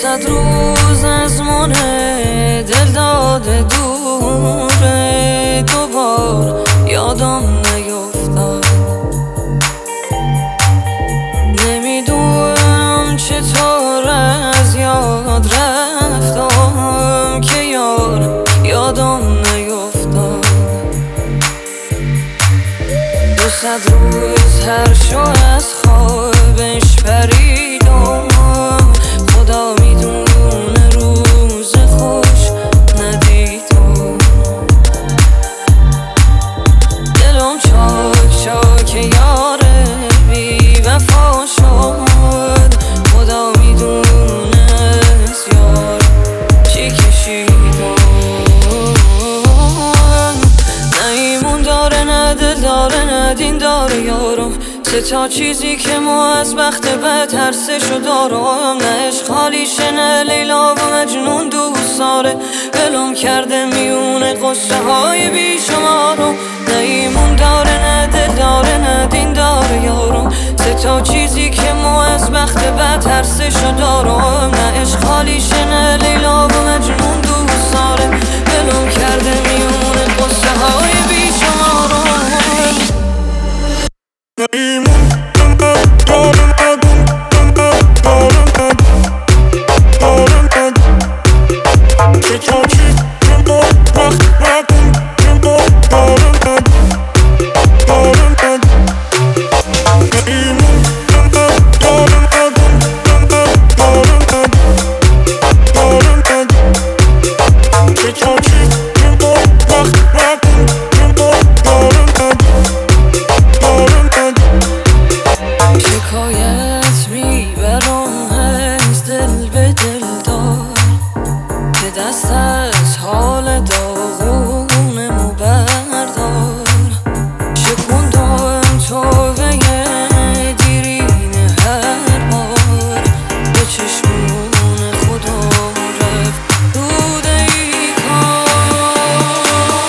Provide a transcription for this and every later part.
200 روز از مونه دل داده دوره، دوبار یادم نیفتاد. نمیدونم چطور از یاد رفتم که یار یادم نیفتاد. 200 روز هر شو از خوابش پریدم، خدا میدونه روز خوش ندیدم. دلم چاک چاک یاره بی وفا شد، خدا میدونه از یار چی کشیدم. نه ایمون داره نه دل داره نه دین داره یارم، سه تا چیزی که ما از بخت بد هر سه شو دارم. نه عشق خالیشه نه لیلا و مجنون دوست داره، ولم کرده میونه قصه های بیشمارم. نه ایمون داره نه دل داره نه دین داره یارم، سه تا چیزی که ما از بخت بد هر سه شو دارم. نه عشق خالیشه نه لیلا و مجنون دوست داره، ولم کرده میونه قصه های بیشمارم. شکایت میبرم از دل به دل دار، که دست از حال داغونمو بردار. شکوندم توبه دیرین هر بار، به چشمون خدا رفت دود ای کار.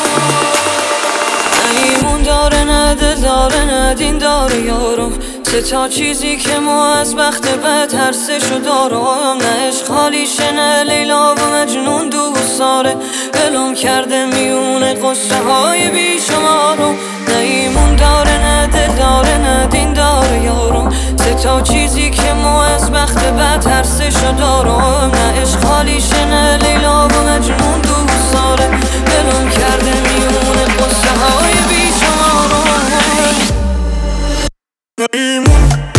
نه ایمون داره نه دل داره نه دین داره یارم، سه تا چیزی که ما از بخت بد هر سه شو دارم. نه عشق خالیشه نه لیلا و مجنون دوست داره، ولم کرده میونه قصه های بیشمارم. نه ایمون داره نه دل داره نه دین داره یارم، سه تا چیزی که ما از بخت بد هر سه شو دارم. نه عشق خالیشه نه لیلا و مجنون دوست داره، ولم کرده میونه قصه های بیشمارم. ایمون